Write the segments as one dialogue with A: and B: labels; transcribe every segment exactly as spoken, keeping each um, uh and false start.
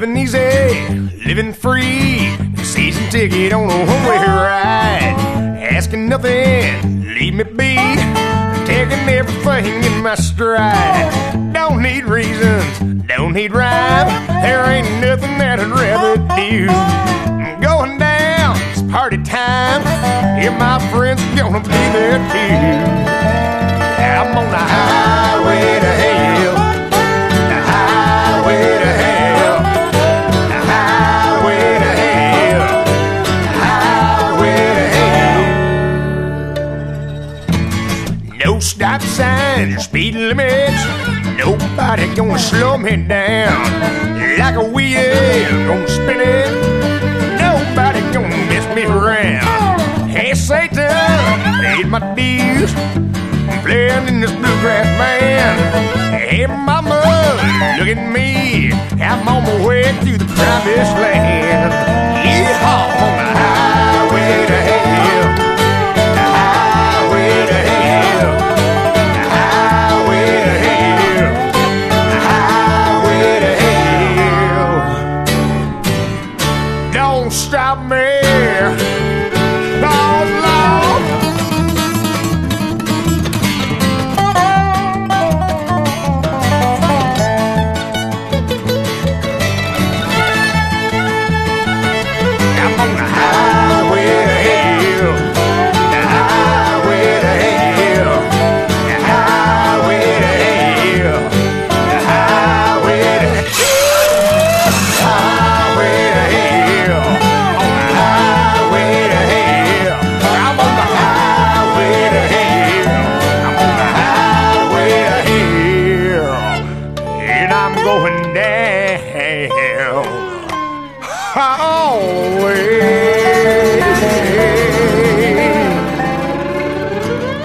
A: Living easy, living free, season ticket on a one-way ride. Asking nothing, leave me be, taking everything in my stride. Don't need reasons, don't need rhyme, there ain't nothing that I'd rather do. I'm going down, it's party time, yeah, my friends are gonna be there too. I'm on the highway to hell, the highway to hell, the highway to hell, the highway to hell. No stop signs or speed limits, nobody gonna slow me down. Like a wheel, gonna spin it, nobody gonna mess me around. Hey Satan, paid my dues, playing in this bluegrass band. Hey mama, look at me, I'm on my way to the promised land. Yeehaw, on the highway to hell, the highway to hell, the highway to hell, the highway to hell. Don't stop me, Lord, Lord.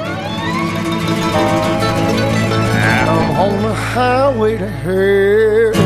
A: I'm on the highway to hell.